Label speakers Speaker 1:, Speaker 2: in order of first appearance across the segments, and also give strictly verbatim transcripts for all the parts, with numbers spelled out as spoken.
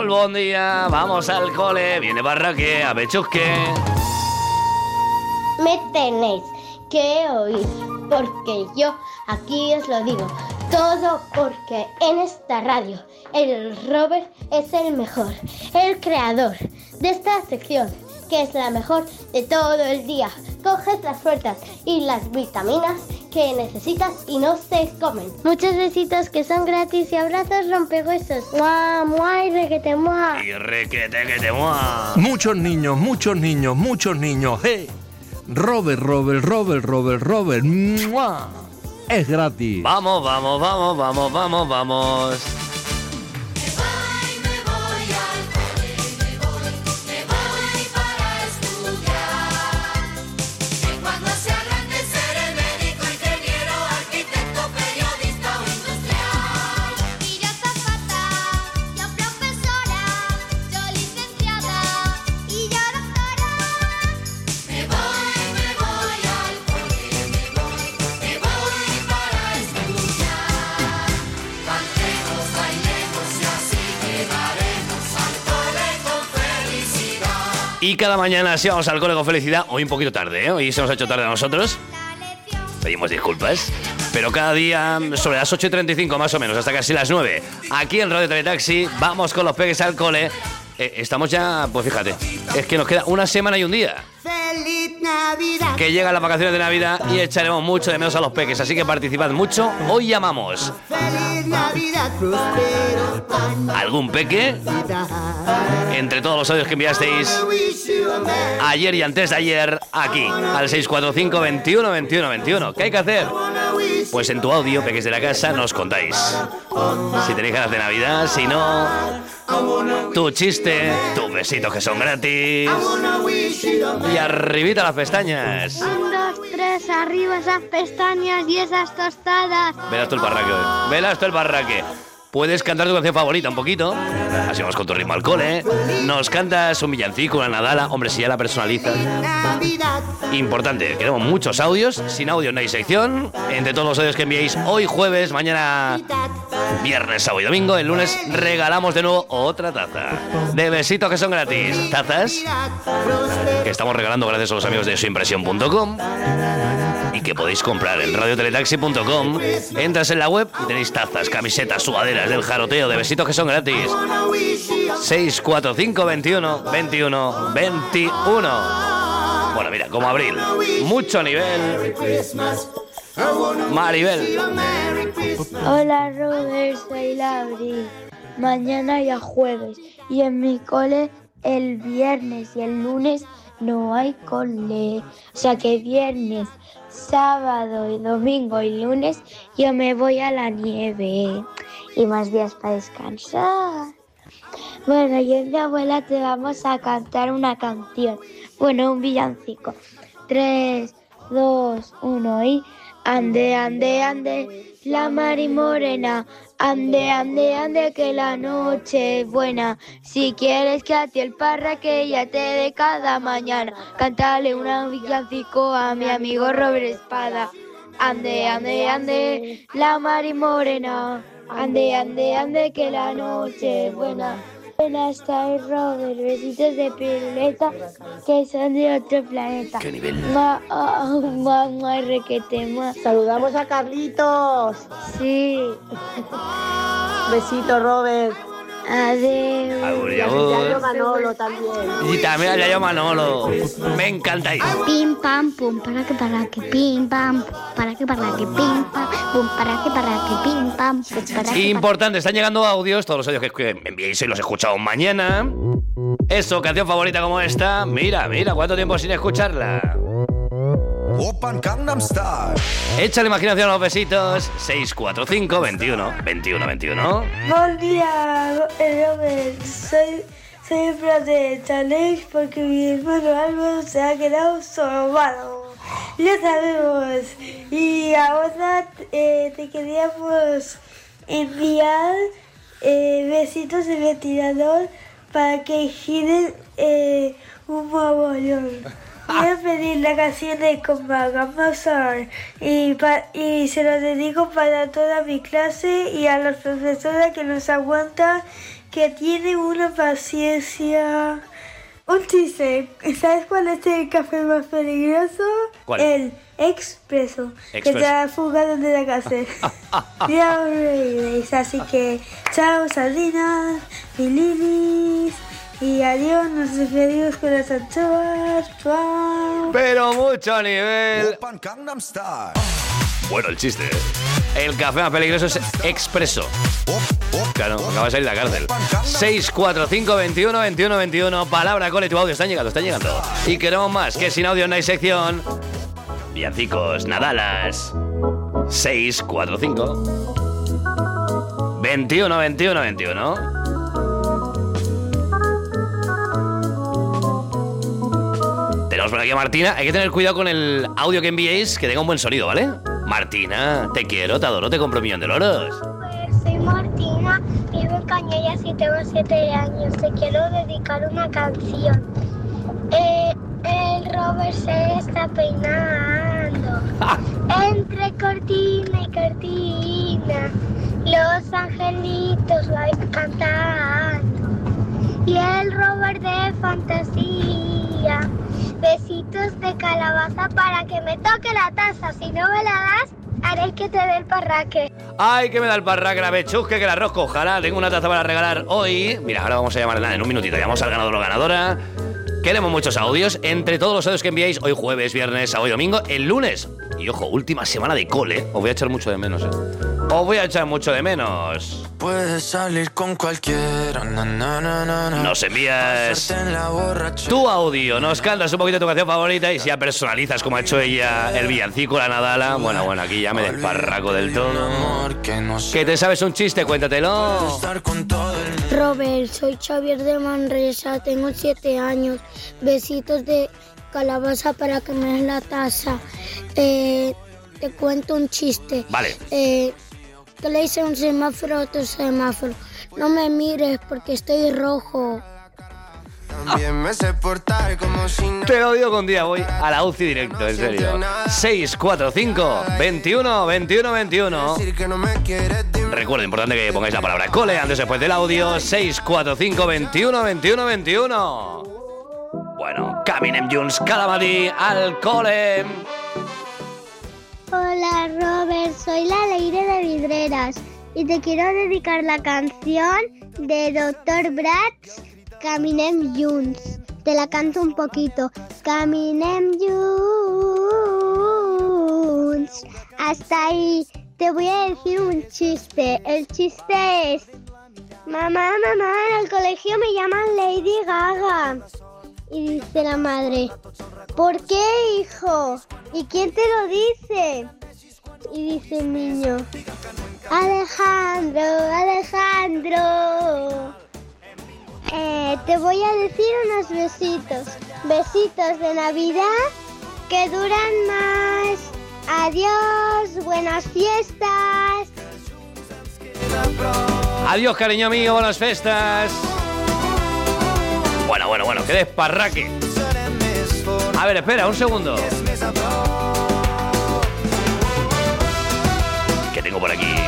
Speaker 1: bon día, vamos al cole, viene Barraque, a Pechusque.
Speaker 2: Me tenéis que oír, porque yo aquí os lo digo. Todo porque en esta radio el Robert es el mejor, el creador de esta sección, que es la mejor de todo el día. Coges las fuerzas y las vitaminas que necesitas y no se comen. Muchos besitos que son gratis y abrazos rompehuesos. ¡Mua, mua y requete mua!
Speaker 1: Y requete que te mua.
Speaker 3: Muchos niños, muchos niños, muchos niños. ¡Hey! Robert, Robert, Robert, Robert, Robert. ¡Mua! Es gratis.
Speaker 1: Vamos, vamos, vamos, vamos, vamos, vamos. Y cada mañana si vamos al cole con felicidad. Hoy un poquito tarde, ¿eh? Hoy se nos ha hecho tarde a nosotros. Pedimos disculpas. Pero cada día sobre las ocho y treinta y cinco más o menos, hasta casi las nueve. Aquí en Radio Teletaxi, vamos con los peques al cole. Eh, estamos ya, pues fíjate, es que nos queda una semana y un día.
Speaker 4: ¡Feliz Navidad!
Speaker 1: Que llegan las vacaciones de Navidad y echaremos mucho de menos a los peques. Así que participad mucho. Hoy llamamos.
Speaker 4: ¡Feliz Navidad, prospero año!
Speaker 1: ¿Algún peque? Entre todos los audios que enviasteis ayer y antes de ayer, aquí, al seis cuatro cinco, veintiuno, veintiuno, veintiuno. ¿Qué hay que hacer? Pues en tu audio, peques de la casa, nos contáis. Si tenéis ganas de Navidad, si no, tu chiste, tus besitos que son gratis. Y arribita las pestañas.
Speaker 2: Un, dos, tres, arriba esas pestañas y esas tostadas.
Speaker 1: Verás tú el barraque hoy. Verás tú el barraque. Puedes cantar tu canción favorita un poquito. Así vamos con tu ritmo al cole. Nos cantas un villancico, una nadala. Hombre, si ya la personalizas. Importante, queremos muchos audios. Sin audio no hay sección. Entre todos los audios que enviéis hoy jueves, mañana viernes, sábado y domingo, el lunes regalamos de nuevo otra taza de besitos que son gratis. Tazas que estamos regalando gracias a los amigos de suimpresión punto com y que podéis comprar en radio teletaxi punto com. Entras en la web y tenéis tazas, camisetas, sudaderas del jaroteo de besitos que son gratis. seis cuatro cinco, veintiuno, veintiuno, veintiuno. Bueno, mira, como abril, mucho nivel. Maribel.
Speaker 5: Hola Robert, soy Labri. Mañana ya jueves y en mi cole el viernes y el lunes no hay cole. O sea que viernes, sábado y domingo y lunes yo me voy a la nieve y más días para descansar. Bueno, yo y mi abuela te vamos a cantar una canción. Bueno, un villancico. Tres, dos, uno y... Ande, ande, ande, la mari morena. Ande, ande, ande, que la noche es buena. Si quieres que a ti el parraque ya te dé cada mañana, cántale una villancico a mi amigo Robert Espada. Ande, ande, ande, la mari morena. Ande, ande, ande, que la noche es buena. Buenas tardes, Robert. Besitos de piruleta que son de otro planeta.
Speaker 1: ¿Qué nivel?
Speaker 5: Ma, oh, ma, ma, requete, ma.
Speaker 6: Saludamos a Carlitos.
Speaker 5: Sí.
Speaker 6: Besito, Robert.
Speaker 5: Adiós.
Speaker 1: Agur,
Speaker 6: Y a
Speaker 1: agur.
Speaker 6: Yayo Manolo también.
Speaker 1: Y también a Yayo Manolo. Me encantáis.
Speaker 2: Pim pam pum para que para que pim pam para que para que pim pam pum para que para que pim pam pum para que.
Speaker 1: Importante, están llegando audios, todos los audios que me enviéis y los escuchamos mañana. Eso, canción favorita como esta. Mira, mira, cuánto tiempo sin escucharla.
Speaker 7: Open Gangnam Style.
Speaker 1: Echa la imaginación a los besitos. seis cuatro cinco, veintiuno, veintiuno, veintiuno.
Speaker 5: Buen día, Robert. Soy, soy profe de Challenge porque mi hermano Álvaro se ha quedado sordo. Ya sabemos. Y ahora eh, te queríamos enviar eh, besitos de ventilador para que giren eh, un mogollón. quiero pedir la canción de Comba Gamazar y, pa- y se lo dedico para toda mi clase y a las profesoras que nos aguantan, que tienen una paciencia. Un chiste, ¿sabes cuál es el café más peligroso?
Speaker 1: ¿Cuál?
Speaker 5: El expreso, que
Speaker 1: Expreso.
Speaker 5: te ha fugado de la cárcel. Ya os reiréis, así que chao sardinas, fililis y adiós, nos despedimos con las anchoas. Chao.
Speaker 1: Pero mucho nivel.
Speaker 7: Open Gangnam Style.
Speaker 1: Bueno, el chiste. El café más peligroso es expreso. Claro, acaba de salir de la cárcel. seis cuatro cinco, veintiuno, veintiuno, veintiuno. Palabra, cole, tu audio. Están llegando, están llegando. Y queremos más, que sin audio no hay sección. Villancicos, nadalas. seis cuatro cinco, veintiuno, veintiuno, veintiuno. Tenemos por aquí a Martina. Hay que tener cuidado con el audio que enviéis, que tenga un buen sonido, ¿vale? Martina, te quiero, te adoro, te compro un millón de loros.
Speaker 2: Soy Martina, vivo en Cañellas y tengo siete años. Te quiero dedicar una canción. Eh, el Robert se está peinando entre cortina y cortina. Los angelitos van cantando y el Robert de fantasía. Besitos de calabaza para que me toque la taza. Si no me la das, haré que te dé el parraque.
Speaker 1: Ay, que me da el parraque, la bechusque, que la rosco. Ojalá tengo una taza para regalar hoy. Mira, ahora vamos a llamar nada, en un minutito. Llamamos al ganador o ganadora. Queremos muchos audios. Entre todos los audios que enviáis, hoy jueves, viernes, sábado y domingo, el lunes. Y ojo, última semana de cole. Os voy a echar mucho de menos, eh. Os voy a echar mucho de menos.
Speaker 8: Puedes salir con cualquiera. Na, na, na, na, na.
Speaker 1: Nos envías
Speaker 8: Pasarte en la borrachera.
Speaker 1: tu audio, nos cantas un poquito tu canción favorita y si ya personalizas como ha hecho ella el villancico, la Nadala. Bueno, bueno, aquí ya me desparraco del todo.
Speaker 8: Amor, que no sé
Speaker 1: ¿Que te sabes un chiste? Cuéntatelo.
Speaker 8: estar con todo el mundo.
Speaker 2: Robert, soy Xavier de Manresa, tengo siete años. Besitos de calabaza para que me des la taza. Eh, te cuento un chiste.
Speaker 1: Vale.
Speaker 2: Eh, ¿Qué le dice un semáforo a otro semáforo? No me mires porque estoy rojo.
Speaker 8: También me sé portar como si no.
Speaker 1: Te lo digo con día, voy a la U C I directo, en serio. seis cuatro cinco, veintiuno, veintiuno, veintiuno.
Speaker 8: Decir que no me quieres, dime.
Speaker 1: Recuerda, importante que pongáis la palabra cole antes o después del audio. seis cuatro cinco, veintiuno, veintiuno, veintiuno. Bueno, caminem junts cada matí al cole.
Speaker 2: Hola Robert, soy la Leire de Vidreras y te quiero dedicar la canción de doctor Bratz, Caminem Junts. Te la canto un poquito. Caminem Junts. Hasta ahí. Te voy a decir un chiste. El chiste es: mamá, mamá, en el colegio me llaman Lady Gaga. Y dice la madre: ¿por qué, hijo? ¿Y quién te lo dice? Y dice el niño: Alejandro, Alejandro. Eh, te voy a decir unos besitos. Besitos de Navidad que duran más. Adiós, buenas fiestas.
Speaker 1: Adiós, cariño mío, buenas fiestas. Bueno, bueno, bueno, que desparraque. A ver, espera, un segundo. ¿Qué tengo por aquí?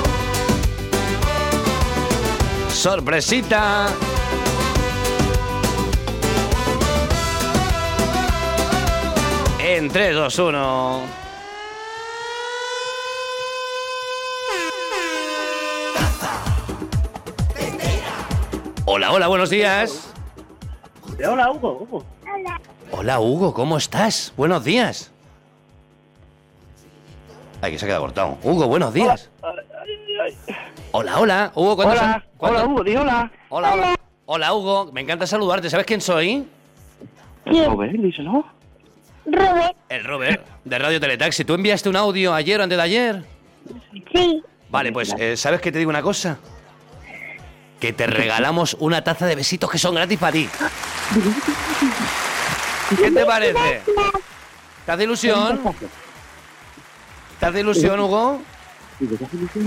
Speaker 1: Sorpresita. En tres, dos, uno. Hola, hola, buenos días.
Speaker 6: Hola, Hugo. Hugo.
Speaker 1: Hola, Hugo, ¿cómo estás? Buenos días. Ay, que se ha quedado cortado. Hugo, buenos días. Hola, hola. Hugo, ¿cuántos
Speaker 6: Hola,
Speaker 1: son? ¿Cuántos?
Speaker 6: hola, Hugo, di hola.
Speaker 1: Hola, hola. Hola, Hugo. Me encanta saludarte. ¿Sabes quién soy?
Speaker 6: Robert, díselo.
Speaker 2: Robert,
Speaker 1: El Robert, de Radio Teletaxi. ¿Tú enviaste un audio ayer o antes de ayer?
Speaker 2: sí.
Speaker 1: Vale, pues, eh, ¿sabes qué te digo una cosa? Que te regalamos una taza de besitos que son gratis para ti. ¿Qué te parece? ¿Te hace ilusión? ¿Te hace ilusión, Hugo?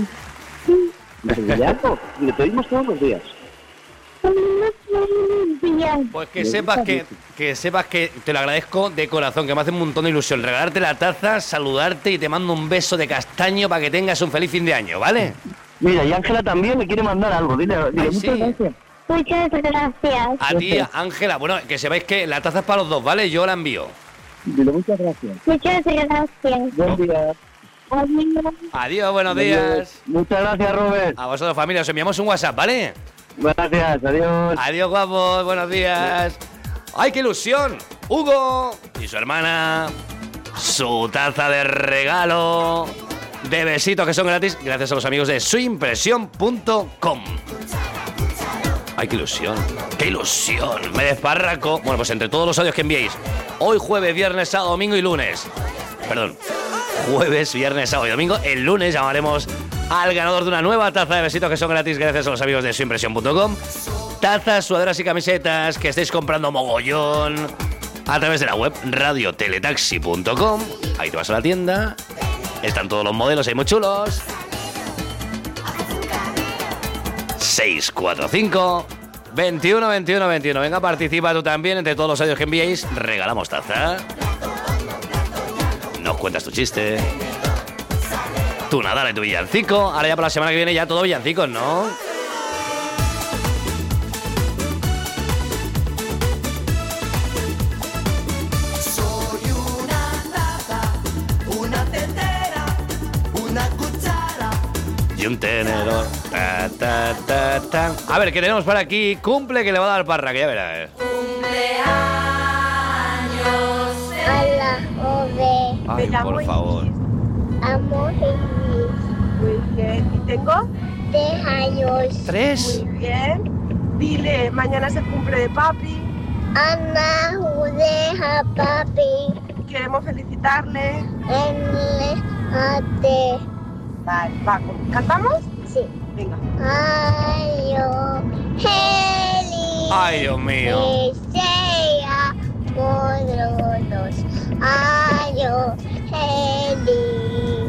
Speaker 6: Le pedimos todos los días.
Speaker 2: días.
Speaker 1: Pues que sepas que, que sepas que te lo agradezco de corazón, que me hace un montón de ilusión regalarte la taza, saludarte y te mando un beso de castaño para que tengas un feliz fin de año, ¿vale?
Speaker 6: Mira, y Ángela también me quiere mandar algo. Dile, dile
Speaker 1: Ay,
Speaker 6: muchas
Speaker 1: sí.
Speaker 6: gracias.
Speaker 2: Muchas gracias.
Speaker 1: A ti, Ángela, bueno, que sepáis que la taza es para los dos, ¿vale? Yo la envío.
Speaker 6: Dile muchas gracias.
Speaker 2: Muchas gracias.
Speaker 6: Buen día.
Speaker 2: Adiós.
Speaker 1: Adiós, buenos días.
Speaker 6: Muchas gracias, Robert.
Speaker 1: A vosotros, familia, os enviamos un WhatsApp, ¿vale?
Speaker 6: Gracias, adiós.
Speaker 1: Adiós, guapos, buenos días. ¡Ay, qué ilusión! Hugo y su hermana, su taza de regalo de besitos que son gratis gracias a los amigos de su impresión punto com. ¡Ay, qué ilusión! ¡Qué ilusión! Me desparraco. Bueno, pues entre todos los audios que enviéis, hoy jueves, viernes, sábado, domingo y lunes. Perdón. Jueves, viernes, sábado y domingo. El lunes llamaremos al ganador de una nueva taza de besitos que son gratis gracias a los amigos de su impresión punto com. Tazas, sudaderas y camisetas que estéis comprando mogollón a través de la web radio teletaxi punto com. Ahí te vas a la tienda. Están todos los modelos ahí muy chulos. seis cuatro cinco, veintiuno, veintiuno, veintiuno. Venga, participa tú también. Entre todos los audios que enviéis, regalamos taza. Nos cuentas tu chiste, tu Nadal y tu villancico. Ahora ya para la semana que viene ya todo villancicos, ¿no?
Speaker 4: Soy una taza, una tetera, una cuchara.
Speaker 1: Y un tenedor. Ta, ta, ta, ta. A ver, ¿qué tenemos por aquí? Cumple que le va a dar parra, que ya verás.
Speaker 2: Hola, Ove.
Speaker 1: Ay, por favor.
Speaker 2: Amo Jesús.
Speaker 9: Muy bien. ¿Y tengo?
Speaker 2: Tres años.
Speaker 1: ¿Tres?
Speaker 9: Muy bien. Dile, mañana es el cumple de papi.
Speaker 2: Ana, Judeja, papi.
Speaker 9: Queremos felicitarle.
Speaker 2: En ate.
Speaker 9: Vale, va. ¿Cantamos?
Speaker 2: Sí.
Speaker 9: Venga.
Speaker 2: Ayo, Heli.
Speaker 1: Ay, Dios mío.
Speaker 2: Sea podrodos. Ayo, Heli.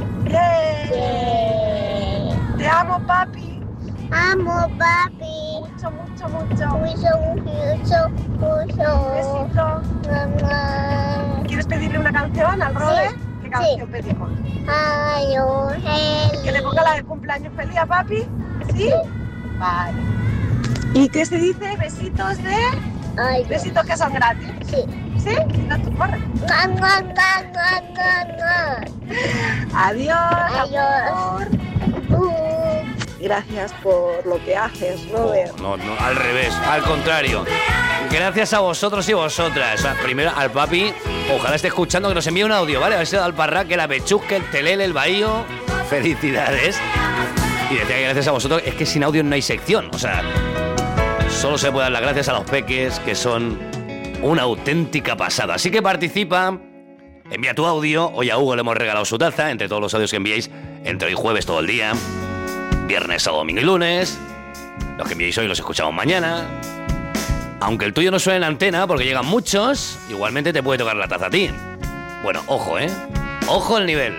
Speaker 9: ¡Eh! Te amo, papi.
Speaker 2: Amo, papi.
Speaker 9: Mucho, mucho, mucho.
Speaker 2: Mucho, mucho, mucho.
Speaker 9: Besito.
Speaker 2: Mamá.
Speaker 9: ¿Quieres pedirle una canción al Robert?
Speaker 2: Sí.
Speaker 9: ¿Qué canción pedimos?
Speaker 2: Ayo, Heli.
Speaker 9: ¿Que le ponga la de cumpleaños feliz a papi? ¿Sí? Vale. ¿Y qué se dice? ¿Besitos de...?
Speaker 2: Ay,
Speaker 9: Besitos que son gratis.
Speaker 2: sí.
Speaker 9: ¿Sí? No, tú corre.
Speaker 2: Mua, mua, mua, mua, mua, mua.
Speaker 9: Adiós.
Speaker 2: Adiós.
Speaker 9: amor.
Speaker 2: Uh.
Speaker 9: Gracias por lo que haces,
Speaker 1: Oh,
Speaker 9: Robert.
Speaker 1: no, no, al revés, al contrario. Gracias a vosotros y vosotras. O sea, primero al papi, ojalá esté escuchando, que nos envíe un audio, ¿vale? A ver si da el parraque, la pechusque, el telele, el bahío. Felicidades. Y decía que gracias a vosotros, es que sin audio no hay sección. O sea, solo se puede dar las gracias a los peques, que son una auténtica pasada. Así que participa, envía tu audio. Hoy a Hugo le hemos regalado su taza, entre todos los audios que enviéis, entre hoy jueves todo el día, viernes, sábado, domingo y lunes. Los que enviéis hoy los escuchamos mañana. Aunque el tuyo no suene en antena, porque llegan muchos, igualmente te puede tocar la taza a ti. Bueno, ojo, ¿eh? Ojo el nivel.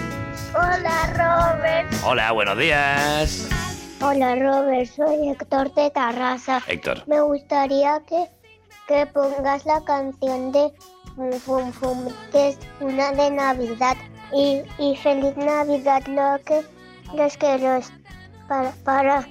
Speaker 2: Hola, Robert.
Speaker 1: Hola, buenos días.
Speaker 2: Hola, Robert. Soy Héctor de Tarrasa.
Speaker 1: Héctor.
Speaker 2: Me gustaría que, que pongas la canción de Fum Fum Fum, que es una de Navidad. Y, y feliz Navidad, lo que los que los para para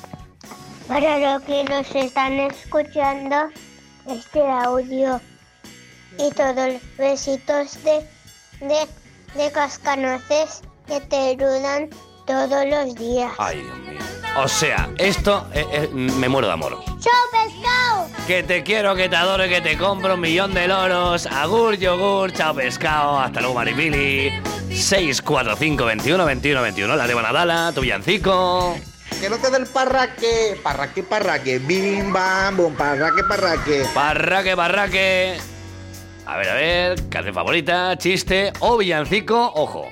Speaker 2: para los que nos están escuchando este audio y todos los besitos de de de cascanueces que te ayudan todos los días.
Speaker 1: Ay, Dios mío. O sea, esto eh, eh, me muero de amor.
Speaker 2: ¡Chao, pescado!
Speaker 1: Que te quiero, que te adoro y que te compro un millón de loros. Agur, yogur, chao pescado. Hasta luego, Maripili. seis cuatro cinco, veintiuno, veintiuno, veintiuno. La de Bonadala, tu villancico.
Speaker 10: Que no te dé el parraque. Parraque, parraque. Bim, bam, bum. Parraque, parraque.
Speaker 1: Parraque, parraque. A ver, a ver. Canción favorita, chiste o villancico. Ojo.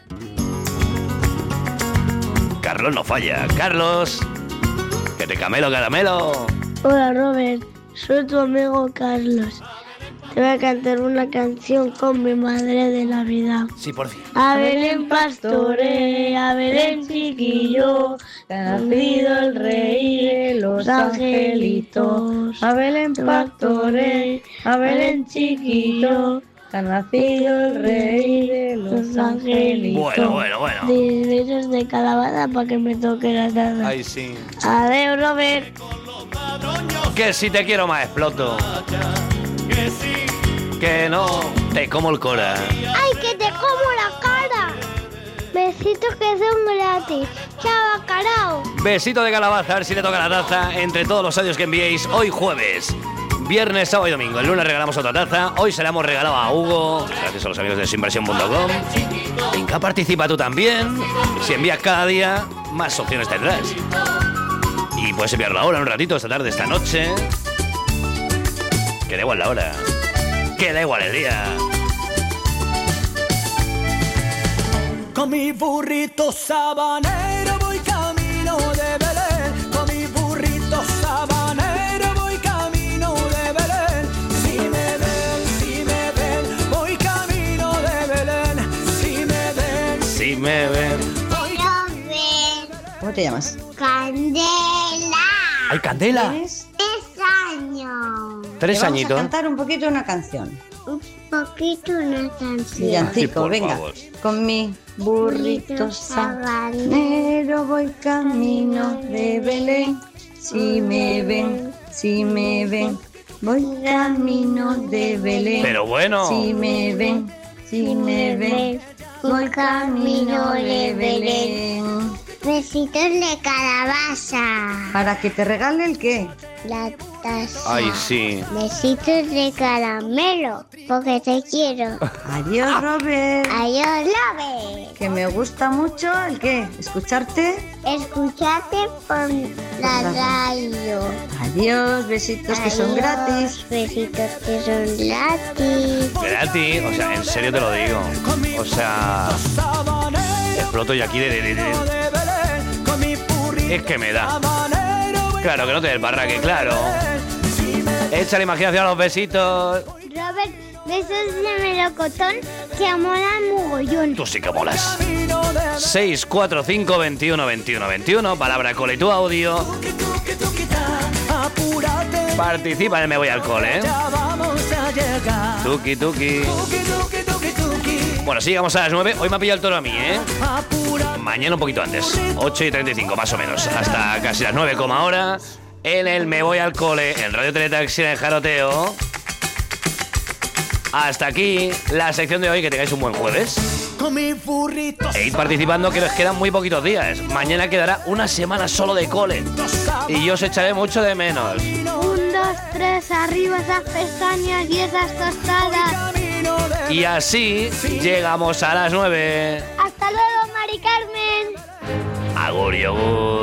Speaker 1: Carlos no falla. Carlos. Que te camelo, caramelo.
Speaker 5: Hola Robert, soy tu amigo Carlos. Te voy a cantar una canción con mi madre de Navidad.
Speaker 1: Sí, por fin.
Speaker 5: A Belén pastore, a Belén chiquillo, te ha nacido el rey, el los angelitos, a Belén pastoré, a Belén chiquito, que ha nacido el rey de los angelitos.
Speaker 1: Bueno, bueno, bueno.
Speaker 5: Diez besos de calabaza para que me toque la taza.
Speaker 1: Ay, sí.
Speaker 5: Adiós, Robert.
Speaker 1: Que si te quiero más exploto. Que no, te como el cora.
Speaker 2: ¡Ay, que te como la cara! Besitos que son gratis. ¡Chao, carao!
Speaker 1: Besito de calabaza, a ver si le toca la taza entre todos los audios que enviéis hoy jueves. Viernes, sábado y domingo. El lunes regalamos otra taza. Hoy se la hemos regalado a Hugo, gracias a los amigos de Sinversión punto com. Venga, participa tú también. Si envías cada día, más opciones tendrás. Y puedes enviarlo ahora, un ratito, esta tarde, esta noche. Que da igual la hora. Que da igual el día.
Speaker 4: Con mi burrito sabanero voy camino de Belén. Con mi burrito sabanero voy camino de Belén. Si me ven, si me ven, voy camino de Belén. Si me ven,
Speaker 1: si me ven.
Speaker 11: ¿Cómo te llamas?
Speaker 2: Candela.
Speaker 1: ¡Ay, Candela!
Speaker 11: ¿Tienes?
Speaker 2: Tres años.
Speaker 1: Tres
Speaker 11: Te vamos
Speaker 1: añitos.
Speaker 11: a cantar un poquito una canción.
Speaker 2: Un poquito una canción.
Speaker 11: Villancico,
Speaker 1: por
Speaker 11: venga.
Speaker 1: favor.
Speaker 11: Con mi burrito sabanero voy camino de Belén. Si me ven, si me ven, voy camino de Belén.
Speaker 1: Pero bueno.
Speaker 11: Si me ven, si me ven, voy camino de Belén.
Speaker 2: Besitos de calabaza.
Speaker 11: ¿Para que te regale el qué?
Speaker 2: La taza.
Speaker 1: Ay, sí.
Speaker 2: Besitos de caramelo. Porque te quiero.
Speaker 11: Adiós, Robert.
Speaker 2: Adiós, Lobe.
Speaker 11: Que me gusta mucho el qué, escucharte.
Speaker 2: Escuchate por la radio.
Speaker 11: Adiós, besitos que son
Speaker 2: Adiós,
Speaker 11: gratis.
Speaker 2: Besitos que son gratis.
Speaker 1: Gratis, o sea, en serio te lo digo. O sea, exploto y aquí de, de, de, de. Es que me da. Claro, que no te des barraque, claro. Echa la imaginación a los besitos.
Speaker 2: Robert, besos de melocotón que molan mogollón.
Speaker 1: Tú sí que molas. seis cuatro cinco, veintiuno, veintiuno, veintiuno. Palabra cole y tu audio. Participa en el Me Voy al Cole, ¿eh? Tuki, tuki. Bueno, sí, llegamos a las nueve. Hoy me ha pillado el toro a mí, ¿eh? Mañana un poquito antes. ocho y treinta y cinco, más o menos. Hasta casi las nueve, como ahora. En el Me Voy al Cole, en Radio Teletaxi, en el Jaroteo. Hasta aquí la sección de hoy. Que tengáis un buen jueves. E id participando, que nos quedan muy poquitos días. Mañana quedará una semana solo de cole. Y yo os echaré mucho de menos.
Speaker 2: Un, dos, tres, arriba esas pestañas y esas tostadas.
Speaker 1: Y así llegamos a las nueve.
Speaker 2: Hasta luego, Mari Carmen.
Speaker 1: Agur, yogur.